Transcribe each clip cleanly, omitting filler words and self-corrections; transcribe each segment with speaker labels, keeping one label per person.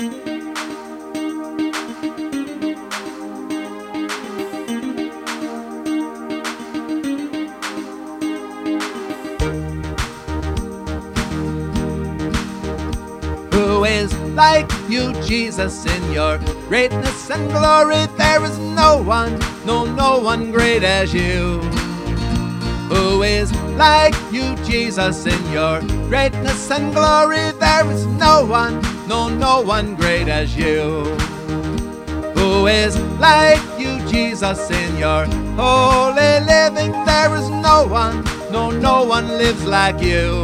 Speaker 1: Who is like you, Jesus, in your greatness and glory? There is no one, no one great as you. Who is like you, Jesus, in your greatness and glory? There is no one, no one great as you. Who is like you, Jesus, in your holy living? There is no one, no one lives like you.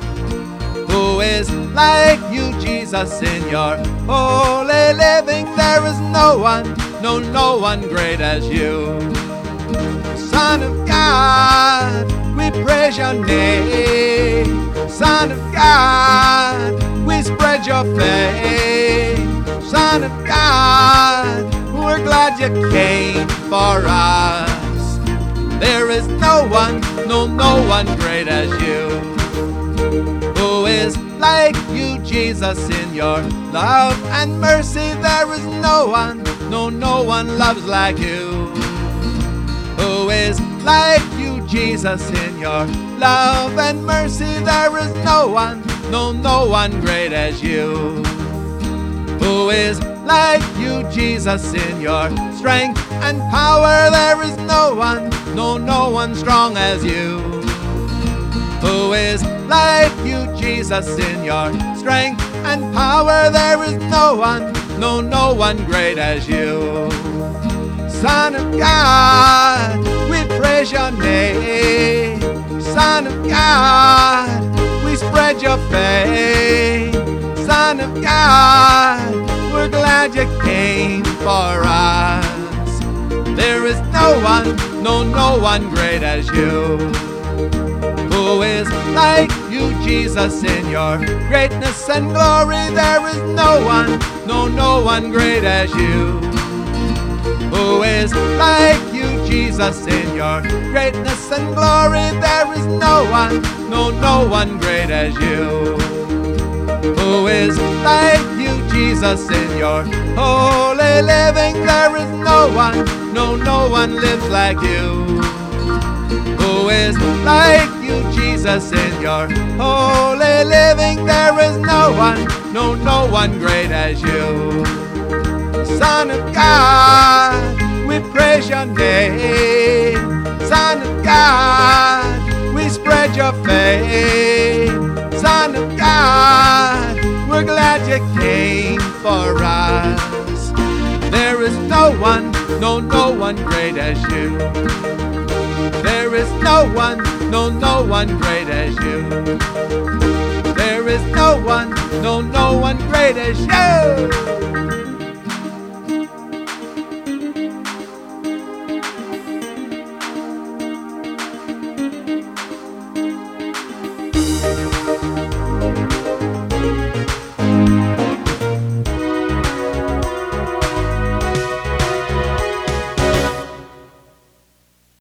Speaker 1: Who is like you, Jesus, in your holy living? There is no one great as you. Son of God, we praise your name. Son of God, we spread your fame. Son of God, we're glad you came for us. There is no one great as you. Who is like you, Jesus, in your love and mercy? There is no one loves like you. Who is like you, Jesus, in your love and mercy? There is no one great as you. Who is like you, Jesus, in your strength and power? There is no one strong as you. Who is like you, Jesus, in your strength and power? There is no one great as you. Son of God, we praise your name. Son of God, we spread your fame. Son of God, we're glad you came for us. There is no one great as you. Who is like you, Jesus, in your greatness and glory? There is no one great as you. Who is like you, Jesus, in your greatness and glory? There is no one great as you. Who is like you, Jesus, in your holy living? There is no one lives like you. Who is like you, Jesus, in your holy living? There is no one great as you. Son of God, we praise your name. Son of God, we spread your fame. Son of God, we're glad you came for us. There is no one great as you. There is no one great as you. There is no one great as you.